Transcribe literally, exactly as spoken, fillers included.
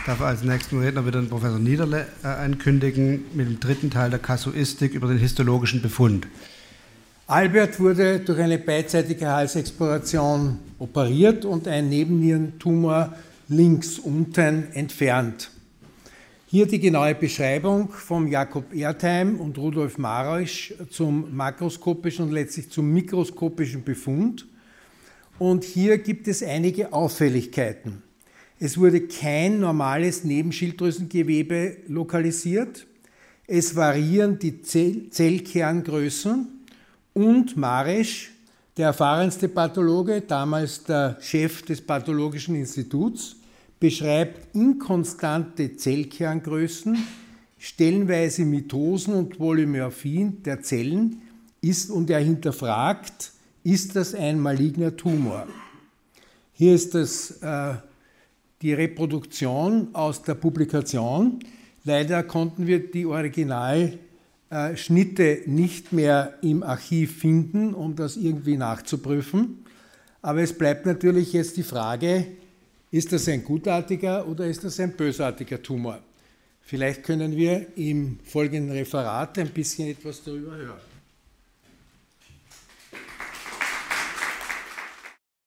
Ich darf als nächsten Redner wieder den Professor Niederle äh, ankündigen mit dem dritten Teil der Kasuistik über den histologischen Befund. Albert wurde durch eine beidseitige Halsexploration operiert und ein Nebennierentumor links unten entfernt. Hier die genaue Beschreibung von Jakob Erdheim und Rudolf Maroisch zum makroskopischen und letztlich zum mikroskopischen Befund. Und hier gibt es einige Auffälligkeiten. Es wurde kein normales Nebenschilddrüsengewebe lokalisiert. Es variieren die Zell- Zellkerngrößen und Maresch, der erfahrenste Pathologe, damals der Chef des Pathologischen Instituts, beschreibt inkonstante Zellkerngrößen, stellenweise Mitosen und Polymorphien der Zellen ist, und er hinterfragt, ist das ein maligner Tumor? Hier ist das äh, die Reproduktion aus der Publikation. Leider konnten wir die Originalschnitte nicht mehr im Archiv finden, um das irgendwie nachzuprüfen. Aber es bleibt natürlich jetzt die Frage, ist das ein gutartiger oder ist das ein bösartiger Tumor? Vielleicht können wir im folgenden Referat ein bisschen etwas darüber hören.